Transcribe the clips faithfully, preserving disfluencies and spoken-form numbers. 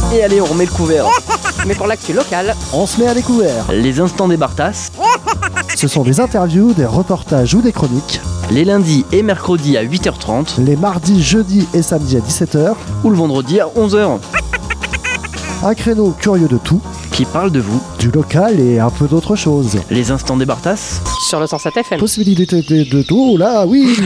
Et allez, on remet le couvert. Mais pour l'actu locale, on se met à découvert. Les instants des Bartas. Ce sont des interviews, des reportages ou des chroniques. Les lundis et mercredis à huit heures trente. Les mardis, jeudis et samedis à dix-sept heures. Ou le vendredi à onze heures. Un créneau curieux de tout. Qui parle de vous. Du local et un peu d'autre chose. Les instants des Bartas. sur le cent sept F M. Possibilité de, de tout, là, oui.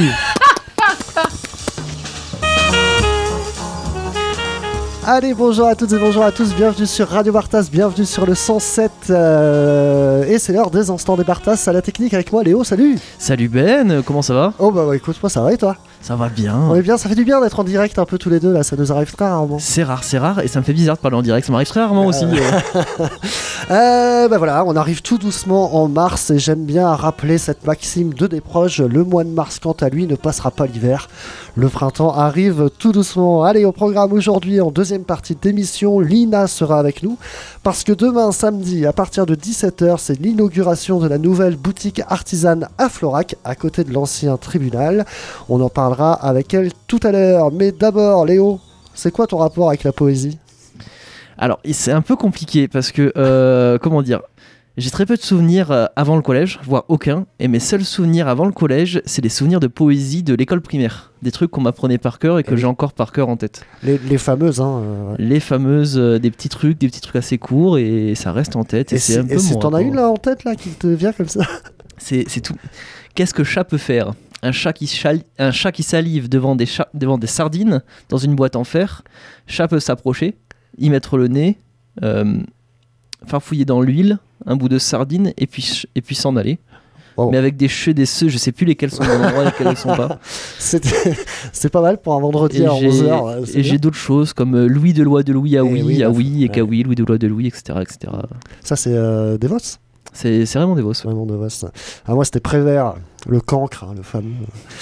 Allez, bonjour à toutes et bonjour à tous, bienvenue sur Radio Bartas, bienvenue sur le cent sept, euh, et c'est l'heure des instants des Bartas, à la technique avec moi Léo, salut. Salut Ben, comment ça va? Oh bah, bah écoute, moi ça va et toi? Ça va bien. On est bien, ça fait du bien d'être en direct un peu tous les deux là, ça nous arrive très rarement. C'est rare, c'est rare, et ça me fait bizarre de parler en direct, ça m'arrive très rarement aussi. Euh... euh, bah voilà, on arrive tout doucement en mars et j'aime bien rappeler cette maxime de Desproges, le mois de mars quant à lui ne passera pas l'hiver. Le printemps arrive tout doucement. Allez, au programme aujourd'hui, en deuxième partie d'émission, Lina sera avec nous parce que demain samedi, à partir de dix-sept heures, c'est l'inauguration de la nouvelle boutique artisane à Florac, à côté de l'ancien tribunal. On en parlera avec elle tout à l'heure. Mais d'abord, Léo, c'est quoi ton rapport avec la poésie ? Alors, c'est un peu compliqué parce que, euh, comment dire, j'ai très peu de souvenirs euh, avant le collège, voire aucun, et mes seuls souvenirs avant le collège, c'est des souvenirs de poésie de l'école primaire. Des trucs qu'on m'apprenait par cœur et que et j'ai oui. encore par cœur en tête. Les, les fameuses, hein. Euh... Les fameuses, euh, des petits trucs, des petits trucs assez courts, et ça reste en tête. Et, et c'est, c'est un peu et mon t'en as une là en tête là qui te vient comme ça ? c'est, c'est tout. Qu'est-ce que chat peut faire ? Un chat, qui chali... un chat qui salive devant des, cha... devant des sardines dans une boîte en fer. Chat peut s'approcher, y mettre le nez, euh, farfouiller dans l'huile, un bout de sardine et puis, et puis s'en aller. Wow. Mais avec des cheveux, des ceux, je sais plus lesquels sont dans l'endroit et lesquels ils sont pas. C'est, c'est pas mal pour un vendredi et à onze heures. Et bien. J'ai d'autres choses comme euh, Louis de Loi de Louis à oui, oui à oui, et qu'à oui, Louis de Loi de Louis, et cetera et cetera. Ça, c'est euh, des Vos ? C'est, c'est vraiment des Vos. Vraiment des Vos. Ah, moi, c'était Prévert, le cancre, hein, le fameux.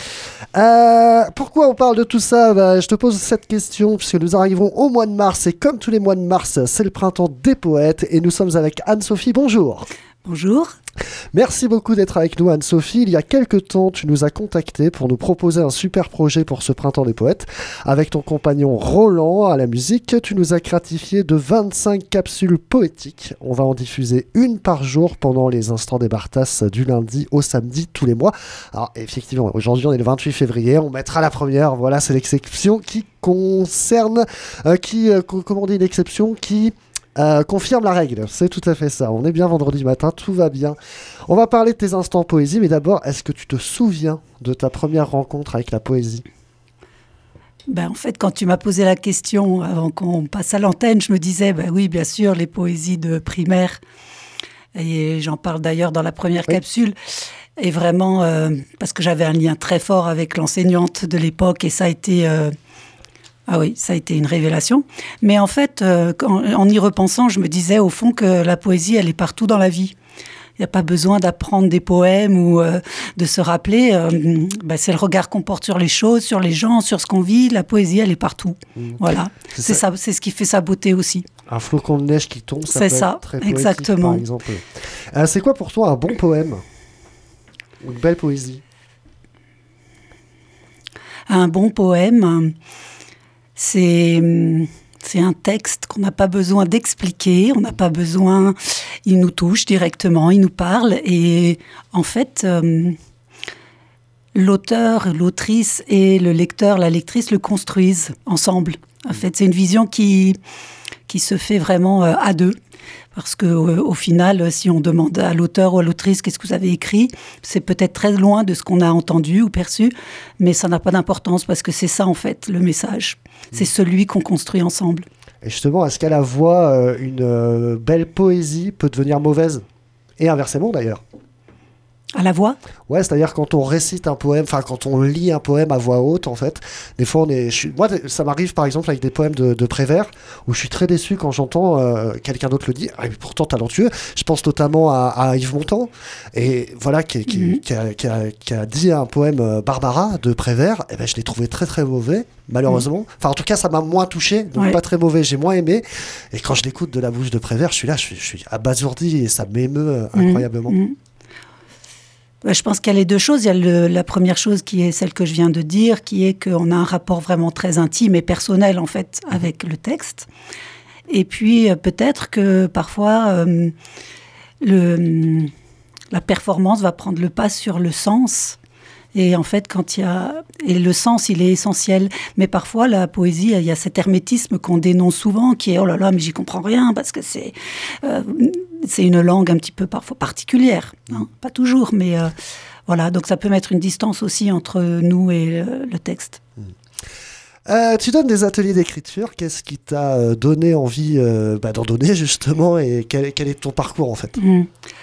Euh, pourquoi on parle de tout ça ? Bah, je te pose cette question puisque nous arrivons au mois de mars et comme tous les mois de mars, c'est le printemps des poètes et nous sommes avec Anne-Sophie. Bonjour. Bonjour. Merci beaucoup d'être avec nous Anne-Sophie. Il y a quelques temps, tu nous as contacté pour nous proposer un super projet pour ce printemps des poètes. Avec ton compagnon Roland à la musique, tu nous as gratifié de vingt-cinq capsules poétiques. On va en diffuser une par jour pendant les instants des Bartas du lundi au samedi tous les mois. Alors effectivement, aujourd'hui on est le vingt-huit février, on mettra la première. Voilà, c'est l'exception qui concerne, euh, qui, euh, comment on dit, l'exception qui... Euh, confirme la règle, c'est tout à fait ça. On est bien vendredi matin, tout va bien. On va parler de tes instants poésie, mais d'abord, est-ce que tu te souviens de ta première rencontre avec la poésie ? Ben, en fait, quand tu m'as posé la question avant qu'on passe à l'antenne, je me disais, ben oui, bien sûr, les poésies de primaire, et j'en parle d'ailleurs dans la première oui. capsule, et vraiment, euh, parce que j'avais un lien très fort avec l'enseignante de l'époque, et ça a été... Euh, Ah oui, ça a été une révélation. Mais en fait, euh, en, en y repensant, je me disais au fond que la poésie, elle est partout dans la vie. Il n'y a pas besoin d'apprendre des poèmes ou euh, de se rappeler. Euh, bah, c'est le regard qu'on porte sur les choses, sur les gens, sur ce qu'on vit. La poésie, elle est partout. Mmh. Voilà. C'est, c'est, ça. Ça, c'est ce qui fait sa beauté aussi. Un flocon de neige qui tombe, ça c'est peut ça, être très poétique, exactement. par exemple. Euh, c'est quoi pour toi un bon poème ? Une belle poésie ? Un bon poème... C'est, c'est un texte qu'on n'a pas besoin d'expliquer, on n'a pas besoin... Il nous touche directement, il nous parle. Et en fait, euh, l'auteur, l'autrice et le lecteur, la lectrice le construisent ensemble. En fait, c'est une vision qui, qui se fait vraiment euh, à deux. Parce qu'au au final, si on demande à l'auteur ou à l'autrice qu'est-ce que vous avez écrit, c'est peut-être très loin de ce qu'on a entendu ou perçu, mais ça n'a pas d'importance parce que c'est ça en fait, le message. C'est celui qu'on construit ensemble. Et justement, est-ce qu'à la voix, euh, une euh, belle poésie peut devenir mauvaise ? Et inversement d'ailleurs. À la voix ? Ouais, c'est-à-dire quand on récite un poème, enfin quand on lit un poème à voix haute, en fait, des fois on est... Je suis, moi, ça m'arrive par exemple avec des poèmes de, de Prévert, où je suis très déçu quand j'entends euh, quelqu'un d'autre le dire, et pourtant talentueux. Je pense notamment à, à Yves Montand, et voilà, qui, qui, mmh. qui, a, qui, a, qui a dit un poème euh, Barbara de Prévert, et ben je l'ai trouvé très très mauvais, malheureusement. Mmh. Enfin, en tout cas, ça m'a moins touché, donc ouais. pas très mauvais, j'ai moins aimé. Et quand je l'écoute de la bouche de Prévert, je suis là, je suis, je suis abasourdi, et ça m'émeut euh, incroyablement. Mmh. Je pense qu'il y a les deux choses. Il y a le, la première chose qui est celle que je viens de dire, qui est qu'on a un rapport vraiment très intime et personnel en fait avec le texte. Et puis, euh, peut-être que parfois, euh, le, la performance va prendre le pas sur le sens. Et en fait, quand il y a... Et le sens, il est essentiel. Mais parfois, la poésie, il y a cet hermétisme qu'on dénonce souvent, qui est « oh là là, mais j'y comprends rien », parce que c'est, euh, c'est une langue un petit peu parfois particulière. Hein, pas toujours, mais euh, voilà. Donc, ça peut mettre une distance aussi entre nous et le, le texte. Euh, tu donnes des ateliers d'écriture. Qu'est-ce qui t'a donné envie euh, bah, d'en donner, justement, et quel, quel est ton parcours, en fait ? Mmh.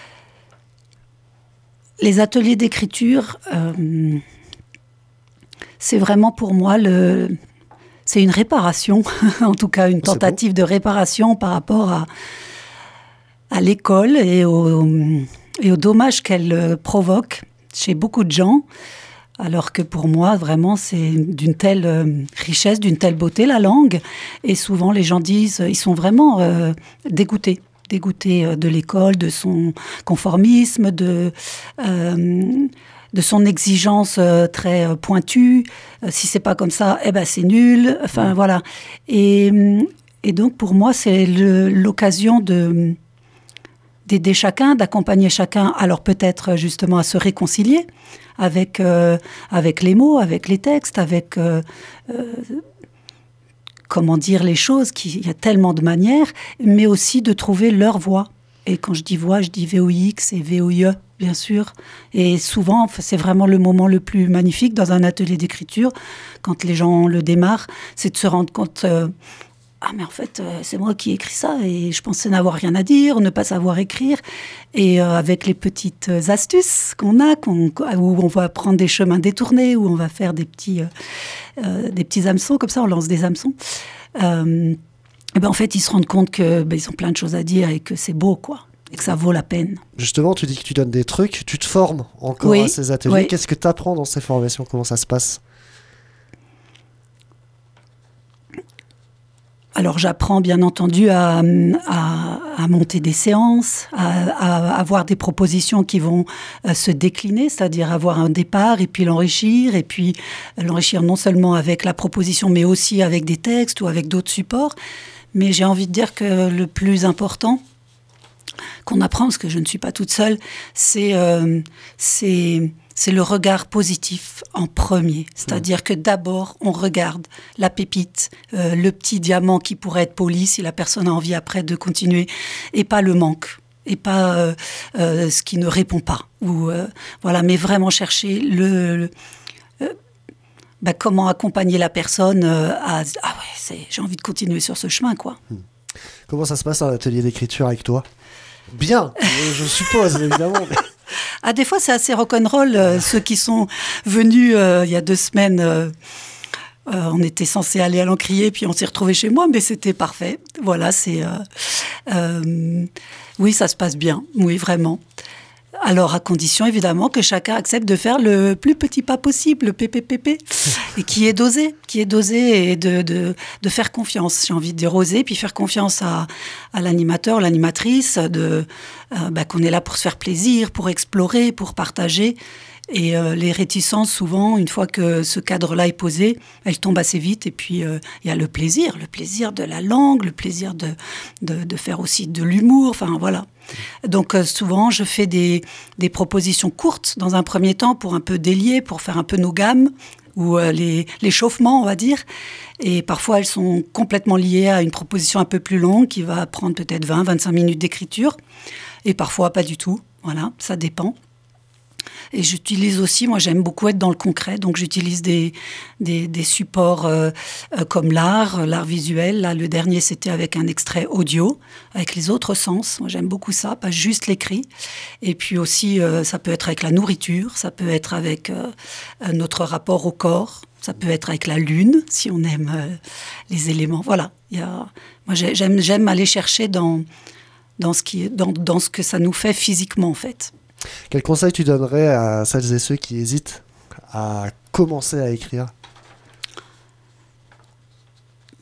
Les ateliers d'écriture, euh, c'est vraiment pour moi le, c'est une réparation, en tout cas une tentative de réparation par rapport à, à l'école et au, et au dommage qu'elle provoque chez beaucoup de gens. Alors que pour moi, vraiment, c'est d'une telle richesse, d'une telle beauté, la langue. Et souvent, les gens disent, ils sont vraiment euh, dégoûtés. dégoûté de l'école, de son conformisme, de, euh, de son exigence euh, très euh, pointue. Euh, si c'est pas comme ça, eh ben c'est nul. Enfin, voilà. Et, et donc, pour moi, c'est le, l'occasion de, d'aider chacun, d'accompagner chacun, alors peut-être justement à se réconcilier avec, euh, avec les mots, avec les textes, avec... Euh, euh, comment dire les choses, qu'il y a tellement de manières, mais aussi de trouver leur voix. Et quand je dis voix, je dis V O I X et V O I E, bien sûr. Et souvent, c'est vraiment le moment le plus magnifique dans un atelier d'écriture, quand les gens le démarrent, c'est de se rendre compte... Euh, ah, mais en fait, euh, c'est moi qui ai écrit ça, et je pensais n'avoir rien à dire, ne pas savoir écrire. Et euh, avec les petites astuces qu'on a, qu'on, où on va prendre des chemins détournés, où on va faire des petits, euh, euh, des petits hameçons, comme ça, on lance des hameçons. Euh, et ben, en fait, ils se rendent compte qu'ils ben, ont plein de choses à dire et que c'est beau, quoi. Et que ça vaut la peine. Justement, tu dis que tu donnes des trucs, tu te formes encore oui, à ces ateliers. Oui. Qu'est-ce que tu apprends dans ces formations ? Comment ça se passe ? Alors j'apprends bien entendu à, à, à monter des séances, à, à avoir des propositions qui vont euh, se décliner, c'est-à-dire avoir un départ et puis l'enrichir, et puis l'enrichir non seulement avec la proposition, mais aussi avec des textes ou avec d'autres supports. Mais j'ai envie de dire que le plus important qu'on apprend, parce que je ne suis pas toute seule, c'est... Euh, c'est c'est le regard positif en premier. C'est-à-dire que d'abord, on regarde la pépite, euh, le petit diamant qui pourrait être poli si la personne a envie après de continuer, et pas le manque, et pas euh, euh, ce qui ne répond pas. Ou, euh, voilà, mais vraiment chercher le... le euh, bah, comment accompagner la personne euh, à... Ah ouais, c'est, j'ai envie de continuer sur ce chemin, quoi. Comment ça se passe un atelier d'écriture avec toi ? Bien, je suppose, évidemment. Mais... Ah, des fois, c'est assez rock'n'roll. Euh, ceux qui sont venus euh, il y a deux semaines, euh, euh, on était censé aller à l'Encrier, puis on s'est retrouvés chez moi, mais c'était parfait. Voilà, c'est... Euh, euh, oui, ça se passe bien. Oui, vraiment. Alors, à condition, évidemment, que chacun accepte de faire le plus petit pas possible, le P P P P, et qui est dosé, qui est dosé, et de, de, de faire confiance. J'ai envie de dire oser, puis faire confiance à, à l'animateur, l'animatrice, de, euh, bah, qu'on est là pour se faire plaisir, pour explorer, pour partager. Et euh, les réticences, souvent, une fois que ce cadre-là est posé, elles tombent assez vite. Et puis, il euh, y a le plaisir, le plaisir de la langue, le plaisir de, de, de faire aussi de l'humour. Enfin, voilà. Donc, euh, souvent, je fais des, des propositions courtes, dans un premier temps, pour un peu délier, pour faire un peu nos gammes, ou euh, les, l'échauffement, on va dire. Et parfois, elles sont complètement liées à une proposition un peu plus longue, qui va prendre peut-être vingt à vingt-cinq minutes d'écriture. Et parfois, pas du tout. Voilà, ça dépend. Et j'utilise aussi, moi j'aime beaucoup être dans le concret, donc j'utilise des, des, des supports euh, euh, comme l'art, l'art visuel. Là, le dernier, c'était avec un extrait audio, avec les autres sens. Moi j'aime beaucoup ça, pas juste l'écrit. Et puis aussi, euh, ça peut être avec la nourriture, ça peut être avec euh, notre rapport au corps, ça peut être avec la lune, si on aime euh, les éléments. Voilà, il y a, moi j'aime, j'aime aller chercher dans, dans, ce qui, dans, dans ce que ça nous fait physiquement, en fait. Quel conseil tu donnerais à celles et ceux qui hésitent à commencer à écrire ?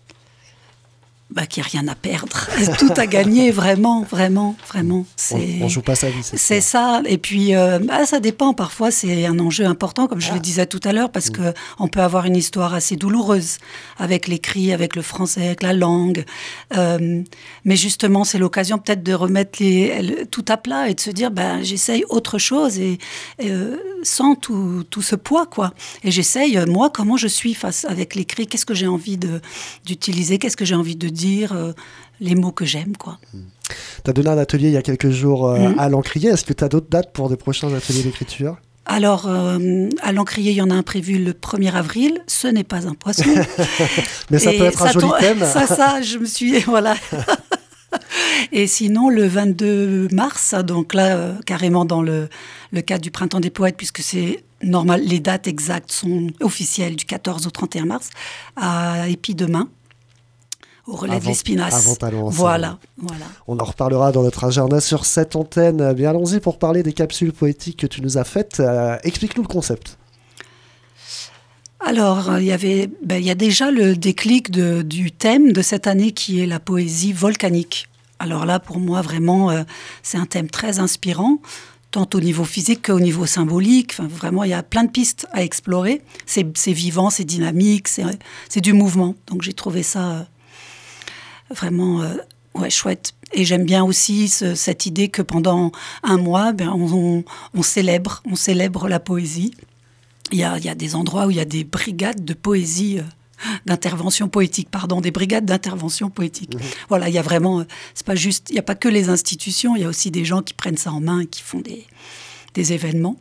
bah, qu'il n'y a rien à perdre. Tout à gagner, vraiment, vraiment, vraiment. C'est, on ne joue pas sa vie, c'est, c'est ça. Et puis, euh, bah, ça dépend. Parfois, c'est un enjeu important, comme je ah. le disais tout à l'heure, parce mmh. qu'on peut avoir une histoire assez douloureuse avec l'écrit, avec le français, avec la langue. Euh, mais justement, c'est l'occasion peut-être de remettre les, tout à plat et de se dire, bah, j'essaye autre chose et, et euh, sans tout, tout ce poids, quoi. Et j'essaye, moi, comment je suis face avec l'écrit, qu'est-ce que j'ai envie de, d'utiliser, qu'est-ce que j'ai envie de dire, euh, les mots que j'aime, quoi. Tu as donné un atelier il y a quelques jours euh, mmh. à l'Encrier. Est-ce que tu as d'autres dates pour des prochains ateliers d'écriture ? Alors, euh, à l'Encrier, il y en a un prévu le premier avril. Ce n'est pas un poisson. Mais ça Et peut être un joli tombe, thème. Ça, ça, je me suis... Voilà. Et sinon, le vingt-deux mars, donc là, euh, carrément dans le, le cadre du Printemps des Poètes, puisque c'est normal, les dates exactes sont officielles du quatorze au trente et un mars, à Épidemain, au relais avant, de l'Espinasse. Voilà, voilà. On en reparlera dans notre agenda sur cette antenne. Bien, allons-y pour parler des capsules poétiques que tu nous as faites. Euh, explique-nous le concept. Alors, il y avait, ben, il y a déjà le déclic de, du thème de cette année qui est la poésie volcanique. Alors là, pour moi, vraiment, euh, c'est un thème très inspirant, tant au niveau physique qu'au niveau symbolique. Enfin, vraiment, il y a plein de pistes à explorer. C'est, c'est vivant, c'est dynamique, c'est, c'est du mouvement. Donc, j'ai trouvé ça euh, vraiment euh, ouais, chouette. Et j'aime bien aussi ce, cette idée que pendant un mois, ben, on, on, on célèbre, on célèbre la poésie. Il y a, il y a des endroits où il y a des brigades de poésie, euh, d'intervention poétique, pardon, des brigades d'intervention poétique. Mmh. Voilà, il y a vraiment, euh, c'est pas juste, il n'y a pas que les institutions, il y a aussi des gens qui prennent ça en main et qui font des, des événements.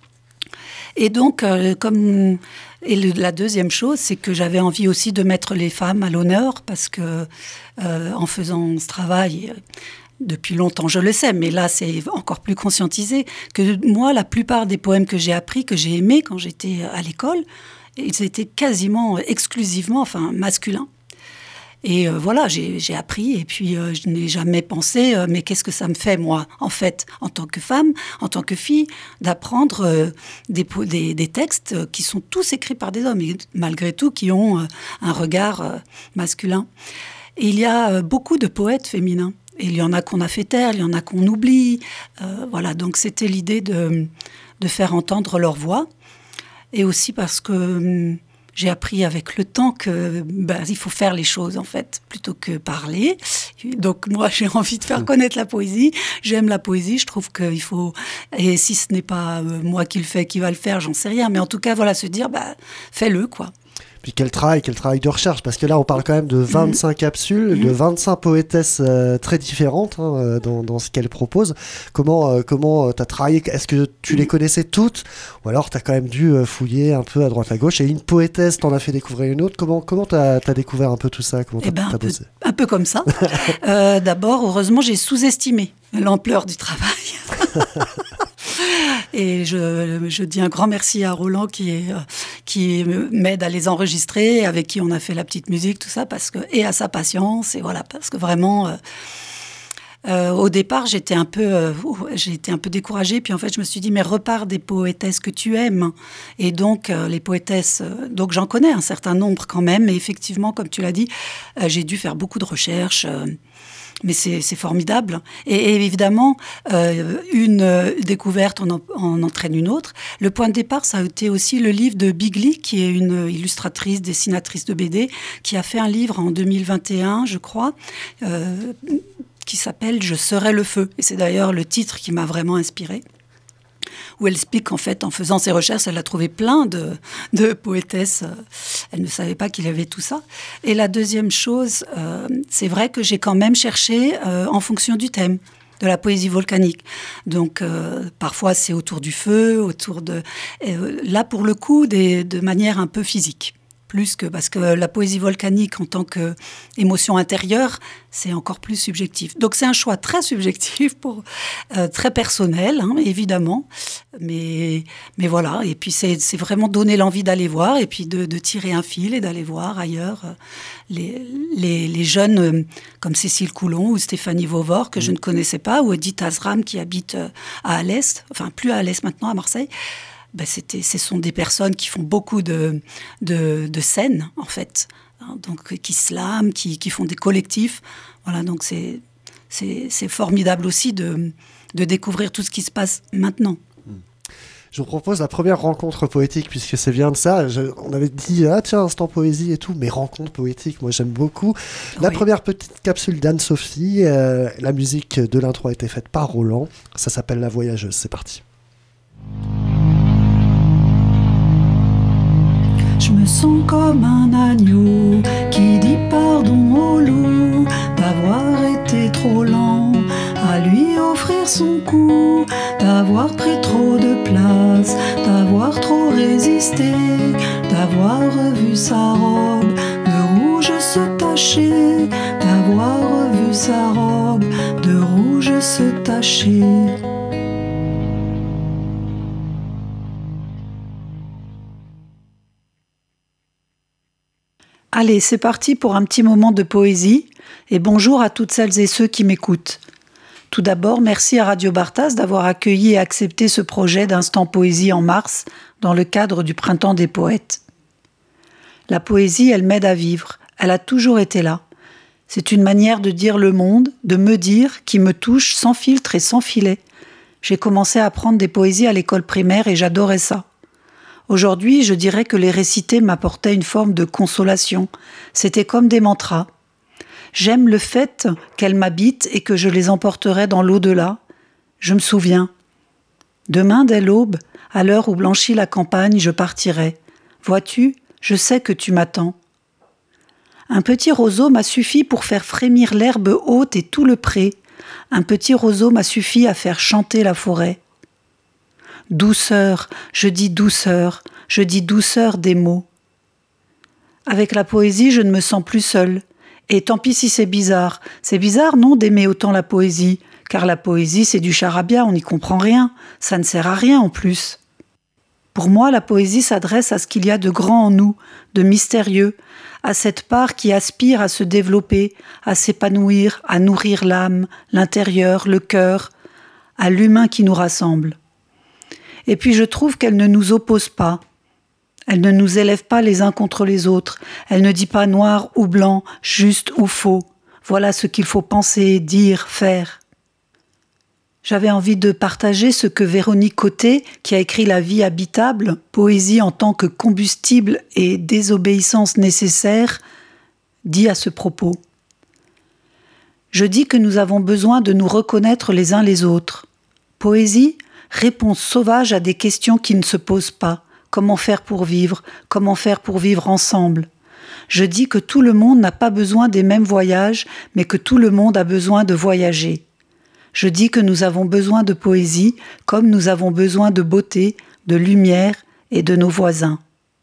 Et donc, euh, comme, et le, la deuxième chose, c'est que j'avais envie aussi de mettre les femmes à l'honneur, parce que euh, en faisant ce travail, euh, depuis longtemps, je le sais, mais là, c'est encore plus conscientisé, que moi, la plupart des poèmes que j'ai appris, que j'ai aimés quand j'étais à l'école, ils étaient quasiment exclusivement, enfin, masculins. Et euh, voilà, j'ai, j'ai appris, et puis euh, je n'ai jamais pensé, euh, mais qu'est-ce que ça me fait, moi, en fait, en tant que femme, en tant que fille, d'apprendre euh, des, des, des textes qui sont tous écrits par des hommes, et malgré tout, qui ont euh, un regard euh, masculin. Et il y a euh, beaucoup de poètes féminins. Et il y en a qu'on a fait taire, il y en a qu'on oublie. Euh, voilà, donc c'était l'idée de, de faire entendre leur voix. Et aussi parce que hum, j'ai appris avec le temps que ben, il faut faire les choses, en fait, plutôt que parler. Donc moi, j'ai envie de faire connaître la poésie. J'aime la poésie, je trouve qu'il faut... Et si ce n'est pas euh, moi qui le fais, qui va le faire, j'en sais rien. Mais en tout cas, voilà, se dire, bah, fais-le, quoi. Puis quel travail, quel travail de recherche, parce que là on parle quand même de vingt-cinq mmh. capsules, mmh. de vingt-cinq poétesses euh, très différentes hein, dans, dans ce qu'elles proposent. Comment euh, comment t'as travaillé ? Est-ce que tu les connaissais toutes ? Ou alors t'as quand même dû euh, fouiller un peu à droite à gauche, et une poétesse t'en a fait découvrir une autre. Comment, comment t'as, t'as découvert un peu tout ça ? Comment t'as, eh ben, t'as un, peu, bossé ? un peu comme ça. euh, d'abord, heureusement, j'ai sous-estimé l'ampleur du travail. Et je, je dis un grand merci à Roland qui, est, qui m'aide à les enregistrer, avec qui on a fait la petite musique, tout ça, parce que, et à sa patience, et voilà, parce que vraiment, euh, euh, au départ, j'étais un peu, euh, j'étais un peu découragée, puis en fait, je me suis dit, mais repars des poétesses que tu aimes. Et donc, euh, les poétesses, euh, donc j'en connais un certain nombre quand même, et effectivement, comme tu l'as dit, euh, j'ai dû faire beaucoup de recherches. Euh, Mais c'est, c'est formidable. Et, et évidemment, euh, une euh, découverte en, en entraîne une autre. Le point de départ, ça a été aussi le livre de Bigly, qui est une illustratrice, dessinatrice de B D, qui a fait un livre en deux mille vingt et un, je crois, euh, qui s'appelle « Je serai le feu ». Et c'est d'ailleurs le titre qui m'a vraiment inspirée. Où elle explique qu'en fait, en faisant ses recherches, elle a trouvé plein de, de poétesses. Elle ne savait pas qu'il y avait tout ça. Et la deuxième chose, euh, c'est vrai que j'ai quand même cherché euh, en fonction du thème de la poésie volcanique. Donc, euh, parfois, c'est autour du feu, autour de... Euh, là, pour le coup, des, de manière un peu physique. Plus que... Parce que la poésie volcanique, en tant qu'émotion intérieure, c'est encore plus subjectif. Donc, c'est un choix très subjectif, pour, euh, très personnel, hein, évidemment. Mais, mais voilà. Et puis, c'est, c'est vraiment donner l'envie d'aller voir et puis de, de tirer un fil et d'aller voir ailleurs euh, les, les, les jeunes euh, comme Cécile Coulon ou Stéphanie Vauvor, que mmh. je ne connaissais pas, ou Edith Azram, qui habite euh, à Alès, enfin, plus à Alès maintenant, à Marseille. Ben c'était, ce sont des personnes qui font beaucoup de, de, de scènes, en fait, donc qui slament, qui, qui font des collectifs. Voilà, donc c'est, c'est, c'est formidable aussi de, de découvrir tout ce qui se passe maintenant. Je vous propose la première rencontre poétique, puisque c'est bien de ça. Je, on avait dit, ah tiens, instant poésie et tout, mais rencontre poétique, moi j'aime beaucoup. La oui. première petite capsule d'Anne-Sophie, euh, la musique de l'intro a été faite par Roland. Ça s'appelle La Voyageuse, c'est parti. Je me sens comme un agneau qui dit pardon au loup d'avoir été trop lent à lui offrir son cou, d'avoir pris trop de place, d'avoir trop résisté, d'avoir revu sa robe de rouge se tacher, d'avoir revu sa robe de rouge se tacher. Allez, c'est parti pour un petit moment de poésie et bonjour à toutes celles et ceux qui m'écoutent. Tout d'abord, merci à Radio Barthas d'avoir accueilli et accepté ce projet d'Instant Poésie en mars dans le cadre du Printemps des Poètes. La poésie, elle m'aide à vivre, elle a toujours été là. C'est une manière de dire le monde, de me dire, qui me touche sans filtre et sans filet. J'ai commencé à apprendre des poésies à l'école primaire et j'adorais ça. Aujourd'hui, je dirais que les réciter m'apportaient une forme de consolation. C'était comme des mantras. J'aime le fait qu'elles m'habitent et que je les emporterai dans l'au-delà. Je me souviens. Demain, dès l'aube, à l'heure où blanchit la campagne, je partirai. Vois-tu, je sais que tu m'attends. Un petit roseau m'a suffi pour faire frémir l'herbe haute et tout le pré. Un petit roseau m'a suffi à faire chanter la forêt. Douceur, je dis douceur, je dis douceur des mots. Avec la poésie, je ne me sens plus seule. Et tant pis si c'est bizarre. C'est bizarre, non, d'aimer autant la poésie, car la poésie, c'est du charabia, on n'y comprend rien. Ça ne sert à rien en plus. Pour moi, la poésie s'adresse à ce qu'il y a de grand en nous, de mystérieux, à cette part qui aspire à se développer, à s'épanouir, à nourrir l'âme, l'intérieur, le cœur, à l'humain qui nous rassemble. Et puis je trouve qu'elle ne nous oppose pas. Elle ne nous élève pas les uns contre les autres. Elle ne dit pas noir ou blanc, juste ou faux. Voilà ce qu'il faut penser, dire, faire. J'avais envie de partager ce que Véronique Côté, qui a écrit La vie habitable, poésie en tant que combustible et désobéissance nécessaire, dit à ce propos. Je dis que nous avons besoin de nous reconnaître les uns les autres. Poésie, réponse sauvage à des questions qui ne se posent pas. Comment faire pour vivre? Comment faire pour vivre ensemble? Je dis que tout le monde n'a pas besoin des mêmes voyages, mais que tout le monde a besoin de voyager. Je dis que nous avons besoin de poésie, comme nous avons besoin de beauté, de lumière et de nos voisins.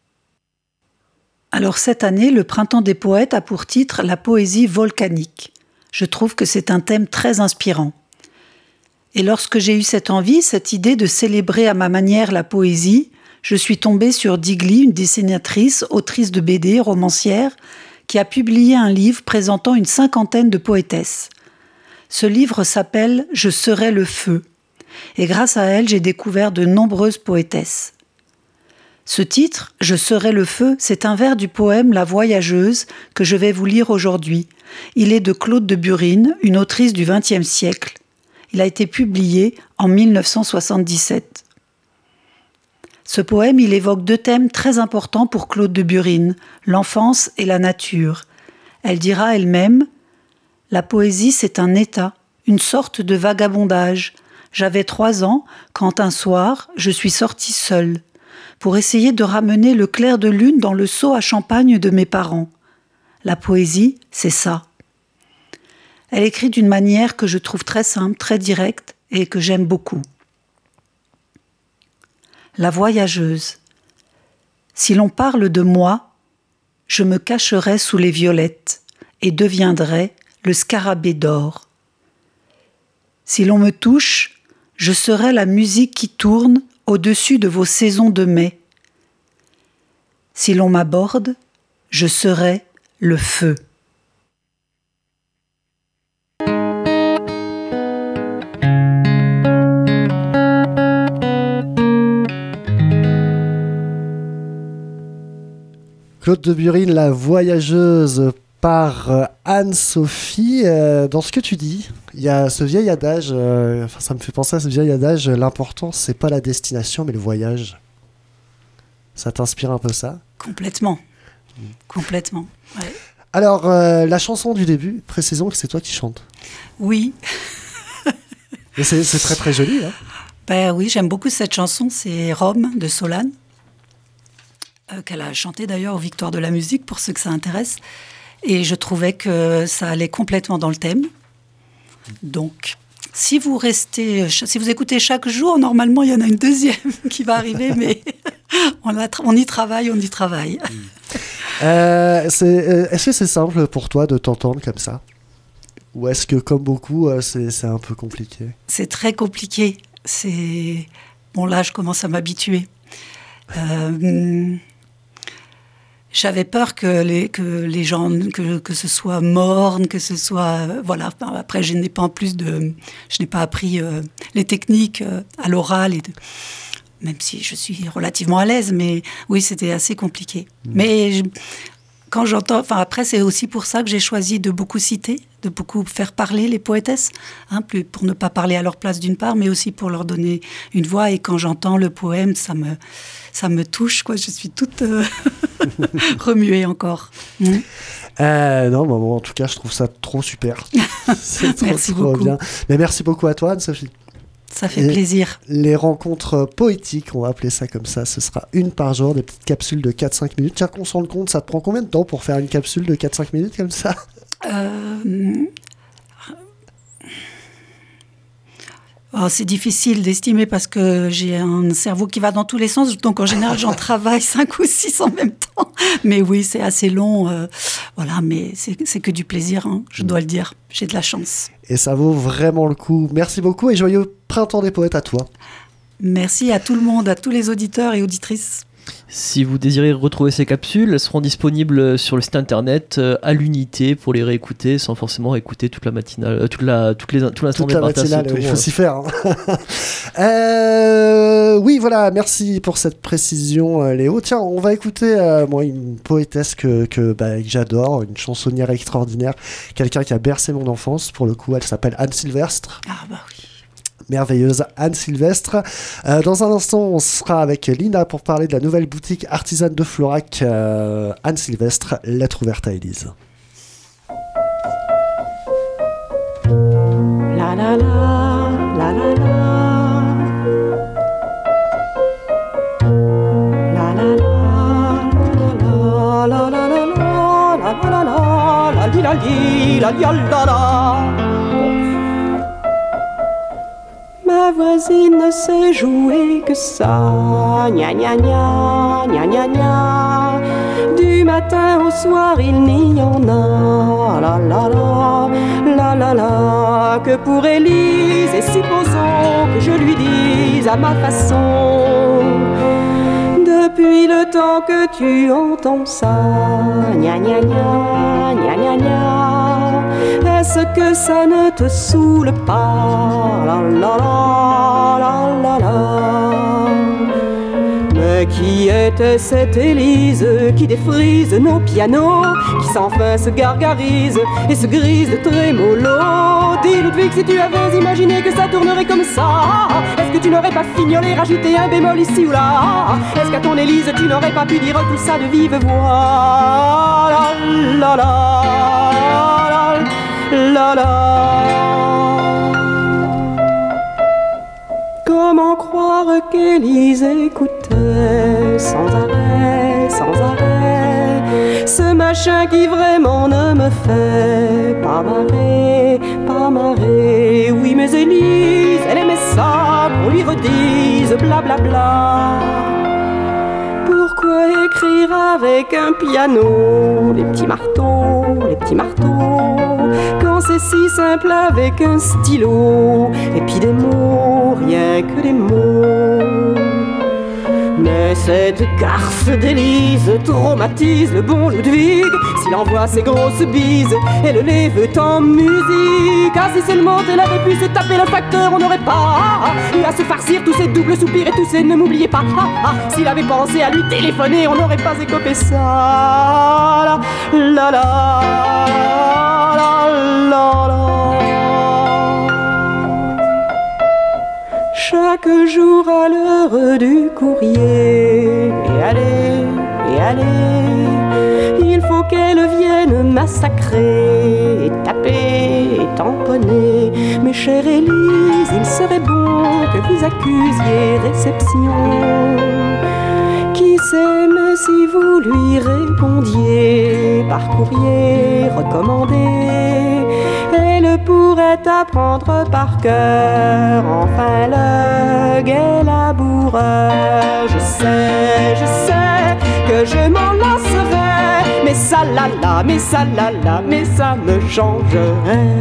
Alors cette année, le Printemps des Poètes a pour titre la poésie volcanique. Je trouve que c'est un thème très inspirant. Et lorsque j'ai eu cette envie, cette idée de célébrer à ma manière la poésie, je suis tombée sur Digli, une dessinatrice, autrice de B D, romancière, qui a publié un livre présentant une cinquantaine de poétesses. Ce livre s'appelle « Je serai le feu » et grâce à elle, j'ai découvert de nombreuses poétesses. Ce titre, « Je serai le feu », c'est un vers du poème « La Voyageuse » que je vais vous lire aujourd'hui. Il est de Claude de Burine, une autrice du vingtième siècle. Il a été publié en mille neuf cent soixante-dix-sept. Ce poème, il évoque deux thèmes très importants pour Claude de Burine, l'enfance et la nature. Elle dira elle-même « La poésie, c'est un état, une sorte de vagabondage. J'avais trois ans quand un soir, je suis sortie seule pour essayer de ramener le clair de lune dans le seau à champagne de mes parents. La poésie, c'est ça. » Elle écrit d'une manière que je trouve très simple, très directe et que j'aime beaucoup. La voyageuse. Si l'on parle de moi, je me cacherai sous les violettes et deviendrai le scarabée d'or. Si l'on me touche, je serai la musique qui tourne au-dessus de vos saisons de mai. Si l'on m'aborde, je serai le feu. Claude de Burine, La Voyageuse, par euh, Anne-Sophie. Euh, dans ce que tu dis, il y a ce vieil adage, euh, enfin, ça me fait penser à ce vieil adage, l'important, c'est pas la destination, mais le voyage. Ça t'inspire un peu ça ? Complètement. Mmh. Complètement, ouais. Alors, euh, la chanson du début, précisons que c'est toi qui chantes. Oui. Et c'est, c'est très très joli, hein ? Ben oui, j'aime beaucoup cette chanson, c'est Rome de Solane, euh, qu'elle a chanté d'ailleurs aux Victoires de la musique, pour ceux que ça intéresse. Et je trouvais que ça allait complètement dans le thème. Donc, si vous restez, si vous écoutez chaque jour, normalement, il y en a une deuxième qui va arriver, mais on, a, on y travaille, on y travaille. Euh, c'est, euh, est-ce que c'est simple pour toi de t'entendre comme ça ? Ou est-ce que, comme beaucoup, euh, c'est, c'est un peu compliqué ? C'est très compliqué. C'est... Bon, là, je commence à m'habituer. Euh... J'avais peur que les, que les gens, que, que ce soit morne, que ce soit... Voilà. Après, je n'ai pas en plus de... Je n'ai pas appris euh, les techniques euh, à l'oral, et de, même si je suis relativement à l'aise, mais oui, c'était assez compliqué. Mmh. Mais je, quand j'entends... Enfin, après, c'est aussi pour ça que j'ai choisi de beaucoup citer, de beaucoup faire parler les poétesses, hein, plus, pour ne pas parler à leur place d'une part, mais aussi pour leur donner une voix. Et quand j'entends le poème, ça me, ça me touche, quoi. Je suis toute euh, remuée encore. Mmh. Euh, non, bah bon, en tout cas, je trouve ça trop super. C'est trop, merci trop beaucoup. bien. Mais merci beaucoup à toi, Anne-Sophie. Ça fait Et plaisir. Les rencontres poétiques, on va appeler ça comme ça, ce sera une par jour, des petites capsules de quatre à cinq minutes. Tiens, qu'on se rende compte, ça te prend combien de temps pour faire une capsule de quatre à cinq minutes comme ça ? Euh... Oh, c'est difficile d'estimer parce que j'ai un cerveau qui va dans tous les sens, donc en général j'en travaille cinq ou six en même temps. Mais oui, c'est assez long, euh, voilà, mais c'est, c'est que du plaisir, hein, je dois le dire, j'ai de la chance. Et ça vaut vraiment le coup. Merci beaucoup et joyeux printemps des poètes à toi. Merci à tout le monde, à tous les auditeurs et auditrices. Si vous désirez retrouver ces capsules, elles seront disponibles sur le site internet euh, à l'unité pour les réécouter sans forcément écouter toute la matinale, euh, toute la, toutes les, tout l'instant toute la des matinale, il faut s'y faire. Hein. euh, oui, voilà, merci pour cette précision, euh, Léo. Tiens, on va écouter euh, moi une poétesse que, que, bah, que j'adore, une chansonnière extraordinaire, quelqu'un qui a bercé mon enfance. Pour le coup, elle s'appelle Anne Sylvestre. Ah bah oui. Merveilleuse Anne Sylvestre. Euh, dans un instant, on sera avec Lina pour parler de la nouvelle boutique artisane de Florac. Euh, Anne Sylvestre, lettre ouverte à Élise. La la la, la la la. La la la, la la la la la la la la la la li la li la li la la. Ma voisine ne sait jouer que ça, gna gna gna, gna gna gna. Du matin au soir il n'y en a, la la la, la la la. Que pour Élise, et supposons que je lui dise à ma façon, depuis le temps que tu entends ça, gna gna gna, gna gna gna, est-ce que ça ne te saoule pas, la la la, la la la. Mais qui était cette Élise qui défrise nos pianos, qui sans fin se gargarise et se grise de trémolo? Dis Ludwig, si tu avais imaginé que ça tournerait comme ça, est-ce que tu n'aurais pas fignolé, rajouté un bémol ici ou là? Est-ce qu'à ton Élise tu n'aurais pas pu dire tout ça de vive voix? La la la, la la. Comment croire qu'Élise écoutait sans arrêt, sans arrêt ce machin qui vraiment ne me fait pas marrer, pas marrer. Oui mais Élise, elle aimait ça qu'on lui redise blablabla. Bla bla. Pourquoi écrire avec un piano les petits marteaux, les petits marteaux, quand c'est si simple avec un stylo, et puis des mots, rien que des mots. Mais cette garce d'Élise traumatise le bon Ludwig. S'il envoie ses grosses bises, elle les veut en musique. Ah, si seulement elle avait pu se taper le facteur, on n'aurait pas eu à se farcir tous ces doubles soupirs et tous ces ne m'oubliez pas. Ah, ah, s'il avait pensé à lui téléphoner, on n'aurait pas écopé ça. La la la la la la. Chaque jour à l'heure du courrier, et allez, et allez, il faut qu'elle vienne massacrer, et taper, et tamponner. Mes chères Élise, il serait bon que vous accusiez réception. Qui sait, mais si vous lui répondiez par courrier recommandé, elle pourrait apprendre par cœur enfin le gai laboureur. Je sais, je sais que je m'en lasserais, mais ça la la, mais ça la la, mais ça me changerait.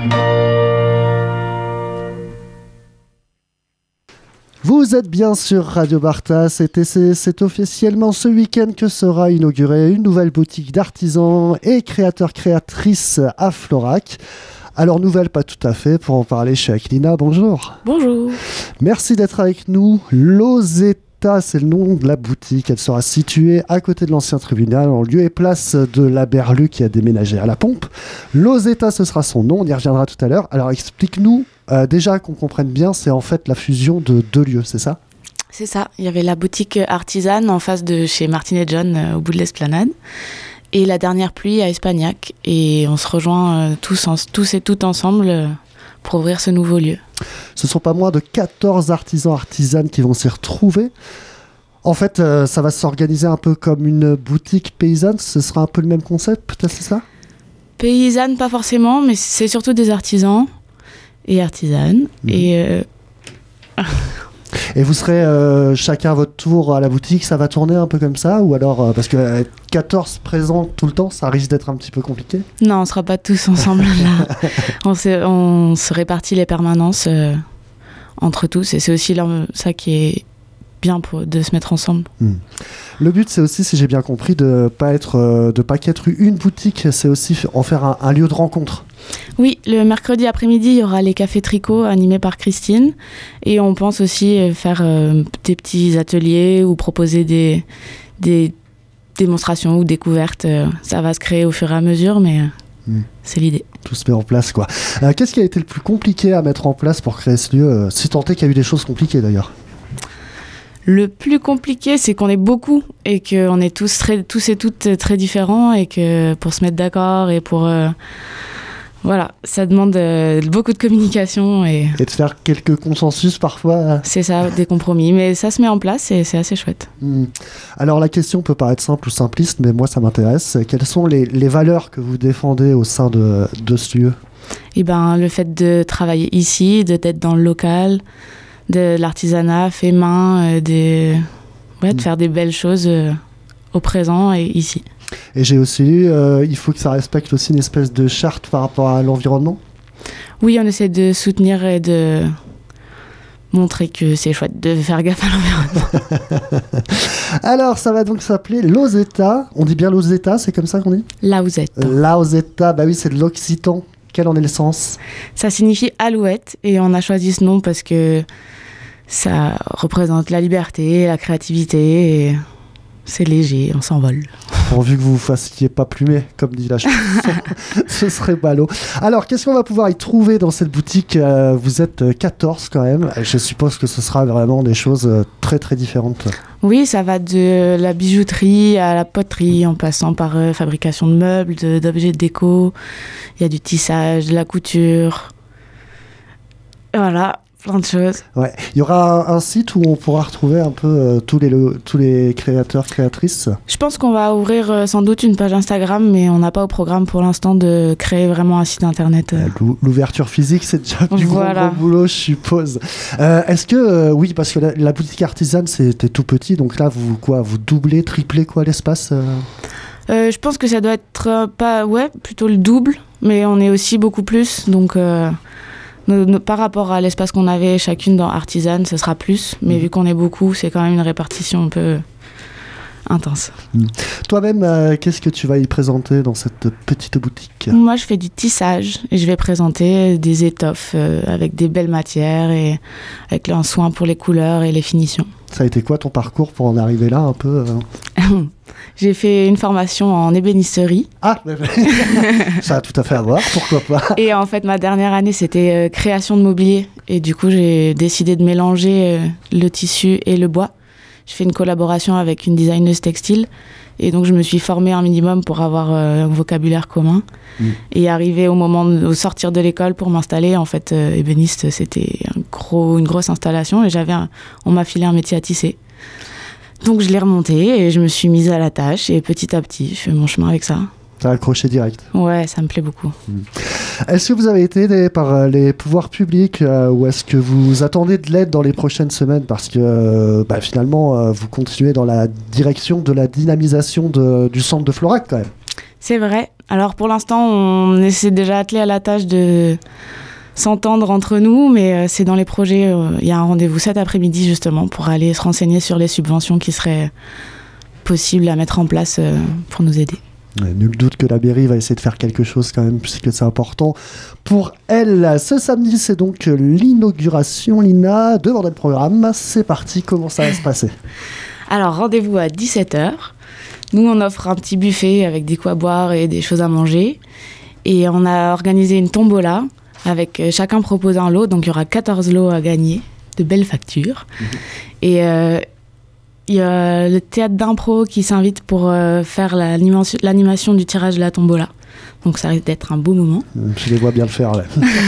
Vous êtes bien sur Radio Bartas et c'est, c'est officiellement ce week-end que sera inaugurée une nouvelle boutique d'artisans et créateurs-créatrices à Florac. Alors nouvelle pas tout à fait, pour en parler chez Aquilina, bonjour. Bonjour. Merci d'être avec nous. Lozetta, c'est le nom de la boutique. Elle sera située à côté de l'ancien tribunal, en lieu et place de la Berlu qui a déménagé à la Pompe. Lozetta, ce sera son nom, on y reviendra tout à l'heure. Alors explique-nous. Euh, déjà qu'on comprenne bien, c'est en fait la fusion de deux lieux, c'est ça ? C'est ça. Il y avait la boutique artisane en face de chez Martine et John, euh, au bout de l'esplanade, et la dernière pluie à Espagnac. Et on se rejoint euh, tous, en, tous et toutes ensemble euh, pour ouvrir ce nouveau lieu. Ce ne sont pas moins de quatorze artisans artisanes qui vont s'y retrouver. En fait, euh, ça va s'organiser un peu comme une boutique paysanne. Ce sera un peu le même concept, peut-être, c'est ça ? Paysanne, pas forcément, mais c'est surtout des artisans et artisanes. Mmh. Et, euh... et vous serez euh, chacun à votre tour à la boutique, ça va tourner un peu comme ça ? Ou alors, euh, parce que euh, quatorze présents tout le temps, ça risque d'être un petit peu compliqué ? Non, on ne sera pas tous ensemble là. on, se, on se répartit les permanences euh, entre tous, et c'est aussi là, ça qui est bien pour, de se mettre ensemble. Mmh. Le but, c'est aussi, si j'ai bien compris, de pas être, euh, de pas qu'être une boutique, c'est aussi en faire un, un lieu de rencontre. Oui, le mercredi après-midi, il y aura les cafés tricots animés par Christine, et on pense aussi faire euh, des petits ateliers ou proposer des, des démonstrations ou découvertes. Ça va se créer au fur et à mesure, mais mmh. c'est l'idée. Tout se met en place, quoi. Euh, qu'est-ce qui a été le plus compliqué à mettre en place pour créer ce lieu, euh, si tant est qu'il y a eu des choses compliquées d'ailleurs ? Le plus compliqué, c'est qu'on est beaucoup et qu'on est tous, très, tous et toutes très différents, et que pour se mettre d'accord et pour... Euh, voilà, ça demande euh, beaucoup de communication. Et, et de faire quelques consensus parfois. C'est ça, des compromis. Mais ça se met en place et c'est assez chouette. Mmh. Alors la question peut paraître simple ou simpliste, mais moi ça m'intéresse. Quelles sont les, les valeurs que vous défendez au sein de, de ce lieu ? Eh ben, le fait de travailler ici, de, d'être dans le local, de l'artisanat fait main, euh, des... ouais, de mmh. faire des belles choses euh, au présent et ici. Et j'ai aussi lu, euh, il faut que ça respecte aussi une espèce de charte par rapport à l'environnement. Oui, on essaie de soutenir et de montrer que c'est chouette de faire gaffe à l'environnement. Alors, ça va donc s'appeler Lozetta. On dit bien Lozetta, c'est comme ça qu'on dit ? Lausetta. Lausetta, bah oui, c'est de l'occitan. Quel en est le sens ? Ça signifie alouette, et on a choisi ce nom parce que ça représente la liberté, la créativité, et c'est léger, on s'envole. Pourvu que vous ne vous fassiez pas plumer, comme dit la chanson, ce serait ballot. Alors, qu'est-ce qu'on va pouvoir y trouver dans cette boutique ? euh, Vous êtes quatorze quand même. Je suppose que ce sera vraiment des choses très très différentes. Oui, ça va de la bijouterie à la poterie, en passant par euh, fabrication de meubles, de, d'objets de déco. Il y a du tissage, de la couture. Voilà. Plein de choses. Ouais. Il y aura un, un site où on pourra retrouver un peu euh, tous, les, le, tous les créateurs, créatrices. Je pense qu'on va ouvrir euh, sans doute une page Instagram, mais on n'a pas au programme pour l'instant de créer vraiment un site internet. Euh. Euh, l'ouverture physique, c'est déjà du voilà. gros, gros boulot, je suppose. Euh, est-ce que, euh, oui, parce que la, la boutique artisane, c'était tout petit, donc là, vous, quoi, vous doublez, triplez quoi, l'espace euh euh, Je pense que ça doit être euh, pas, ouais, plutôt le double, mais on est aussi beaucoup plus, donc... Euh... Nos- nos- par rapport à l'espace qu'on avait chacune dans Artisan, ce sera plus. Mais Mhm. vu qu'on est beaucoup, c'est quand même une répartition un peu intense. Toi-même, euh, qu'est-ce que tu vas y présenter dans cette petite boutique ? Moi, je fais du tissage et je vais présenter des étoffes euh, avec des belles matières et avec un soin pour les couleurs et les finitions. Ça a été quoi ton parcours pour en arriver là un peu euh J'ai fait une formation en ébénisterie Ah, ça a tout à fait à voir, pourquoi pas. et en fait, ma dernière année, c'était euh, création de mobilier. Et du coup, j'ai décidé de mélanger euh, le tissu et le bois. Je fais une collaboration avec une designeuse textile. Et donc, je me suis formée un minimum pour avoir euh, un vocabulaire commun. Mm. Et arrivé au moment de au sortir de l'école pour m'installer, en fait, euh, ébéniste, c'était un gros, une grosse installation. Et j'avais un- on m'a filé un métier à tisser. Donc, je l'ai remonté et je me suis mise à la tâche. Et petit à petit, je fais mon chemin avec ça. T'as accroché direct. Ouais, ça me plaît beaucoup. Est-ce que vous avez été aidé par euh, les pouvoirs publics euh, ou est-ce que vous attendez de l'aide dans les prochaines semaines parce que euh, bah, finalement euh, vous continuez dans la direction de la dynamisation de- du centre de Florac quand même. C'est vrai. Alors pour l'instant, on essaie déjà attelé à la tâche de s'entendre entre nous, mais euh, c'est dans les projets. euh, Il y a un rendez-vous cet après-midi justement pour aller se renseigner sur les subventions qui seraient possibles à mettre en place euh, pour nous aider. Ouais, nul doute que la mairie va essayer de faire quelque chose quand même puisque c'est important pour elle. Ce samedi c'est donc l'inauguration. Lina, devant le programme, c'est parti, comment ça va se passer ? Alors rendez-vous à dix-sept heures. Nous, on offre un petit buffet avec des quoi boire et des choses à manger. Et on a organisé une tombola avec euh, chacun propose un lot. Donc il y aura quatorze lots à gagner, de belles factures. Mhm. Et euh, il y a le théâtre d'impro qui s'invite pour euh, faire l'animation, l'animation du tirage de la tombola. Donc ça risque d'être un beau moment. Je les vois bien le faire là.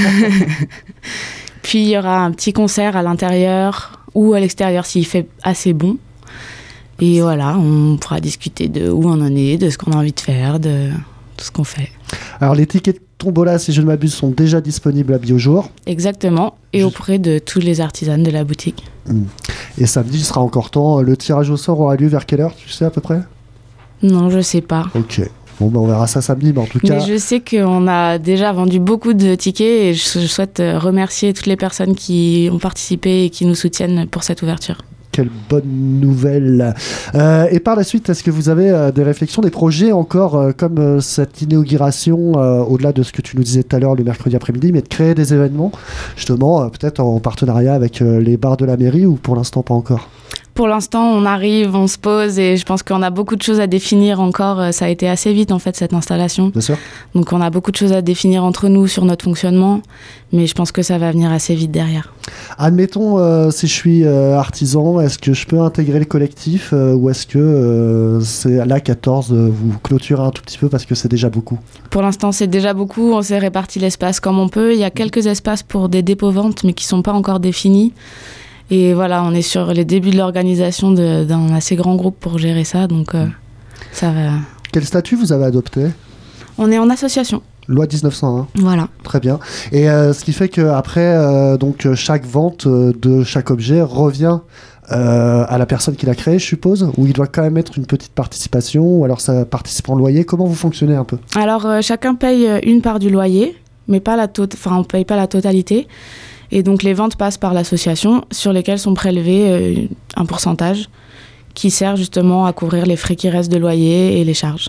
Puis il y aura un petit concert à l'intérieur ou à l'extérieur s'il fait assez bon. Et voilà, on pourra discuter de où on en est, de ce qu'on a envie de faire, de tout ce qu'on fait. Alors les tickets de tombola, si je ne m'abuse, sont déjà disponibles à Biojour. Exactement, et Je- auprès de tous les artisans de la boutique. Et samedi, il sera encore temps. Le tirage au sort aura lieu vers quelle heure, tu sais à peu près ? Non, je sais pas. Ok. Bon, ben on verra ça samedi, mais en tout cas... Mais je sais qu'on a déjà vendu beaucoup de tickets et je je souhaite euh, remercier toutes les personnes qui ont participé et qui nous soutiennent pour cette ouverture. Quelle bonne nouvelle. Euh, et par la suite, est-ce que vous avez euh, des réflexions, des projets encore euh, comme euh, cette inauguration, euh, au-delà de ce que tu nous disais tout à l'heure le mercredi après-midi, mais de créer des événements, justement, euh, peut-être en partenariat avec euh, les bars de la mairie ou pour l'instant pas encore ? Pour l'instant, on arrive, on se pose et je pense qu'on a beaucoup de choses à définir encore. Euh, Ça a été assez vite en fait cette installation. Bien sûr. Donc on a beaucoup de choses à définir entre nous sur notre fonctionnement, mais je pense que ça va venir assez vite derrière. Admettons, euh, si je suis euh, artisan, est-ce que je peux intégrer le collectif euh, ou est-ce que euh, c'est à la quatorze, euh, vous clôturez un tout petit peu parce que c'est déjà beaucoup ? Pour l'instant, c'est déjà beaucoup. On s'est réparti l'espace comme on peut. Il y a quelques espaces pour des dépôts-ventes, mais qui ne sont pas encore définis. Et voilà, on est sur les débuts de l'organisation de- d'un assez grand groupe pour gérer ça, donc euh, ça va. Quel statut vous avez adopté ? On est en association, Loi dix-neuf cent un. voilà. Très bien. Et euh, ce qui fait qu'après, euh, donc, euh, chaque vente euh, de chaque objet revient euh, à la personne qui l'a créé, je suppose, ou il doit quand même mettre une petite participation, ou alors ça participe en loyer. Comment vous fonctionnez un peu ? Alors euh, chacun paye euh, une part du loyer, mais pas la tot- enfin, on ne paye pas la totalité. Et donc les ventes passent par l'association, sur lesquelles sont prélevés euh, un pourcentage qui sert justement à couvrir les frais qui restent de loyer et les charges.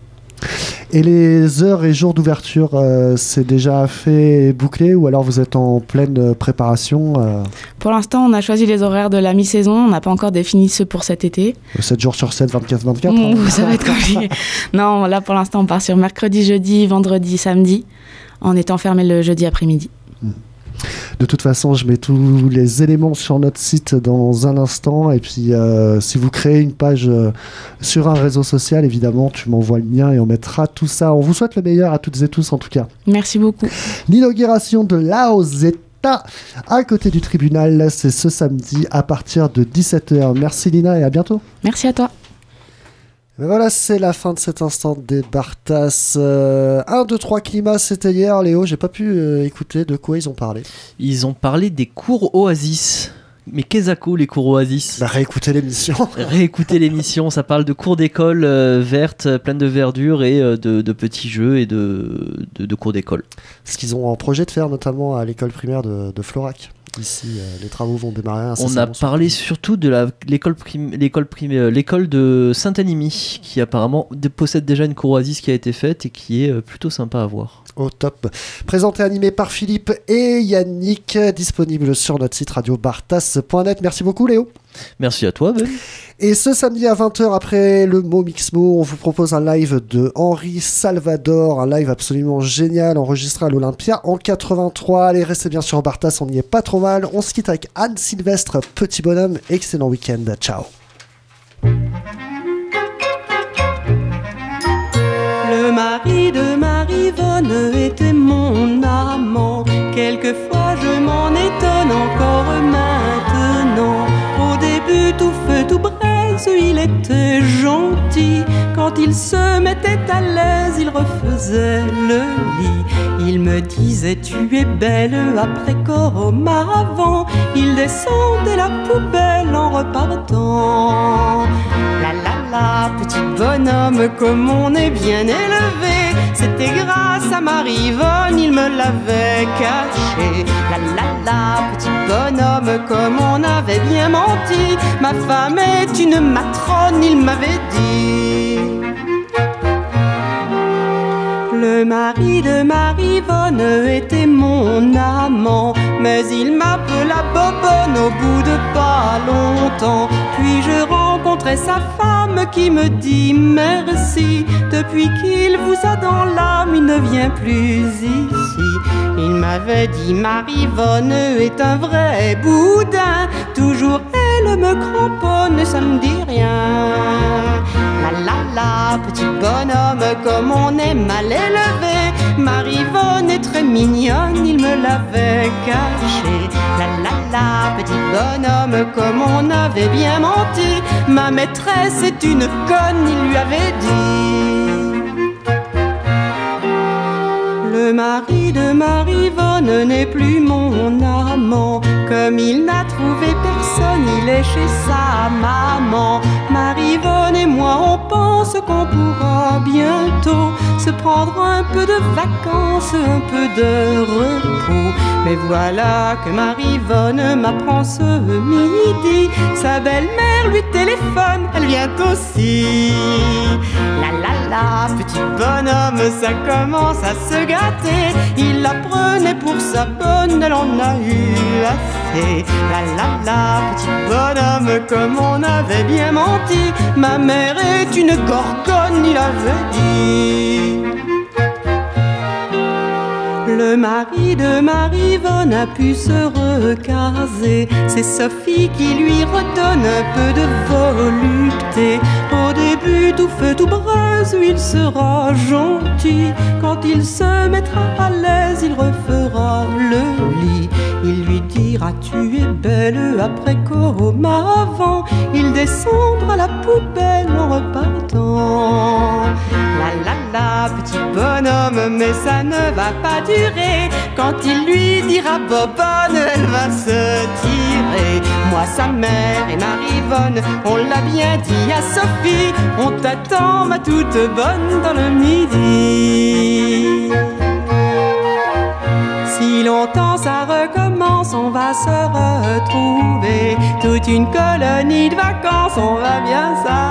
Et les heures et jours d'ouverture, euh, c'est déjà fait et bouclé, ou alors vous êtes en pleine euh, préparation euh, Pour l'instant, on a choisi les horaires de la mi-saison, on n'a pas encore défini ceux pour cet été. sept jours sur sept, vingt-quatre vingt-quatre Ouh, hein. ça va être compliqué. Non, là pour l'instant, on part sur mercredi, jeudi, vendredi, samedi, en étant fermé le jeudi après-midi. De toute façon, je mets tous les éléments sur notre site dans un instant. Et puis, euh, si vous créez une page euh, sur un réseau social, évidemment, tu m'envoies le lien et on mettra tout ça. On vous souhaite le meilleur à toutes et tous, en tout cas. Merci beaucoup. L'inauguration de Laozetta à côté du tribunal, c'est ce samedi à partir de dix-sept heures. Merci Lina et à bientôt. Merci à toi. Mais voilà, c'est la fin de cet instant des Bartas. Euh, un, deux, trois climat, c'était hier. Léo, j'ai pas pu euh, écouter de quoi ils ont parlé. Ils ont parlé des cours Oasis Mais qu'est-ce que les cours Oasis? Bah, réécoutez l'émission. Réécoutez l'émission, ça parle de cours d'école euh, vertes, pleines de verdure et euh, de, de petits jeux et de, de, de cours d'école. Ce qu'ils ont en projet de faire notamment à l'école primaire de, de Florac. Ici, euh, les travaux vont démarrer. On a parlé surtout de la, l'école, prim, l'école, prim, euh, l'école de Saint-Animi, qui apparemment de, possède déjà une cour Oasis qui a été faite et qui est euh, plutôt sympa à voir. Au top. Présenté, animé par Philippe et Yannick, disponible sur notre site radio bartas point net. Merci beaucoup Léo. Merci à toi Ben. Et ce samedi à vingt heures, après le mot Mixmo, on vous propose un live de Henri Salvador, un live absolument génial, enregistré à l'Olympia en quatre-vingt-trois. Allez, restez bien sur Bartas, on n'y est pas trop mal. On se quitte avec Anne Sylvestre, Petit Bonhomme. Excellent week-end, ciao. Le mari de Marie-Vonne était mon amant. Quelquefois je m'en étonne encore maintenant. Au début tout feu tout braise, il était gentil. Quand il se mettait à l'aise, il refaisait le lit. Il me disait tu es belle après comme avant. Il descendait la poubelle en repartant. La la la, petit bonhomme, comme on est bien élevé. C'était grâce à Marie-Vonne, il me l'avait caché. La la la, petit bonhomme, comme on avait bien menti. Ma femme est une matrone, il m'avait dit. Le mari de Marie-Vonne était mon amant, mais il m'appela Bobonne au bout de pas longtemps. Puis je rencontrai sa femme qui me dit merci. Depuis qu'il vous a dans l'âme, il ne vient plus ici. Il m'avait dit Marie-Vonne est un vrai boudin. Toujours elle me cramponne, ça me dit rien. La la la, petit bonhomme, comme on est mal élevé. Marie-Vonne est très mignonne, il me l'avait caché. La la la, petit bonhomme, comme on avait bien menti. Ma maîtresse est une conne, il lui avait dit. Le mari de Marie-Vonne n'est plus mon amant. Comme il n'a trouvé personne, il est chez sa maman. Marie-Vonne et moi, on pense qu'on pourra bientôt se prendre un peu de vacances, un peu de repos. Mais voilà que Marie-Vonne m'apprend ce midi. Sa belle-mère lui téléphone, elle vient aussi. La la la, petit bonhomme, ça commence à se gâter. Il la prenait pour sa bonne, elle en a eu assez. La la la, petit bonhomme, comme on avait bien menti. Ma mère est une gorgone, il avait dit. Le mari de Marie-Vonne a pu se recaser. C'est Sophie qui lui redonne un peu de volupté. Au début tout feu tout braise, il sera gentil. Quand il se mettra à l'aise, il refera le lit. Il lui dira tu es belle après comme avant. Il descendra la poubelle en repartant. La la la, petit bonhomme, mais ça ne va pas durer. Quand il lui dira Bobonne, elle va se tirer. Moi, sa mère et Marie-Vonne, on l'a bien dit à Sophie. On t'attend, ma toute bonne, dans le midi. Si longtemps ça recommence, on va se retrouver. Toute une colonie de vacances, on va bien ça.